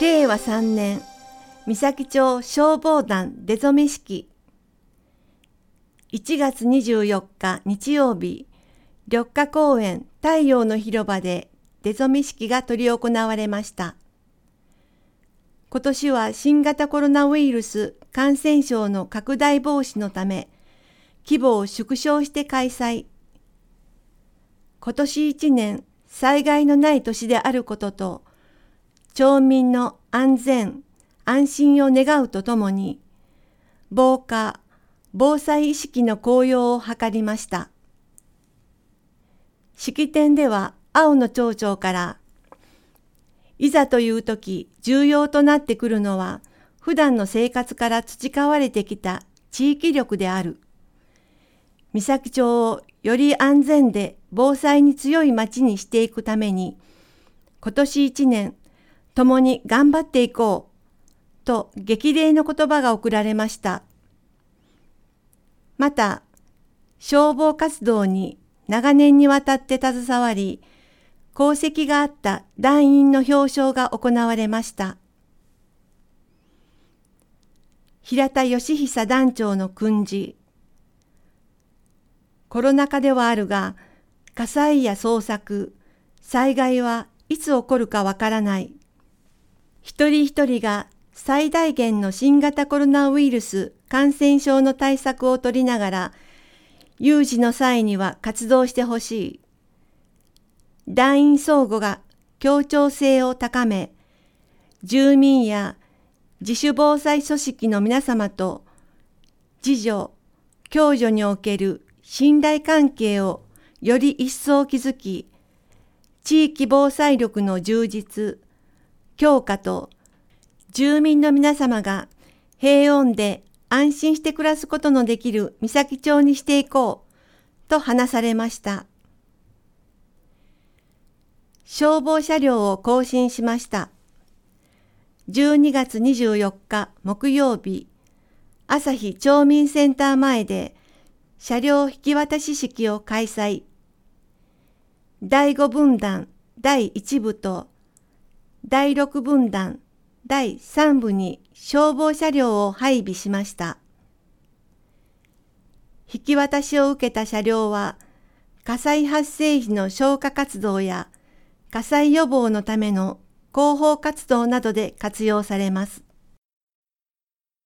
令和3年、三崎町消防団出初式。1月24日日曜日、緑化公園太陽の広場で出初式が執り行われました。今年は新型コロナウイルス感染症の拡大防止のため、規模を縮小して開催。今年1年、災害のない年であることと、町民の安全・安心を願うとともに、防火・防災意識の向揚を図りました。式典では青野町長から、いざという時重要となってくるのは、普段の生活から培われてきた地域力である。三崎町をより安全で防災に強い町にしていくために、今年1年、共に頑張っていこうと激励の言葉が贈られました。また、消防活動に長年にわたって携わり、功績があった団員の表彰が行われました。平田義久団長の訓示。コロナ禍ではあるが、火災や捜索、災害はいつ起こるかわからない。一人一人が最大限の新型コロナウイルス感染症の対策を取りながら、有事の際には活動してほしい。団員相互が協調性を高め、住民や自主防災組織の皆様と自助・共助における信頼関係をより一層築き、地域防災力の充実、強化と住民の皆様が平穏で安心して暮らすことのできる三崎町にしていこうと話されました。消防車両を更新しました。12月24日木曜日、朝日町民センター前で車両引き渡し式を開催。第5分団第1部と第6分団第3部に消防車両を配備しました。引き渡しを受けた車両は、火災発生時の消火活動や火災予防のための広報活動などで活用されます。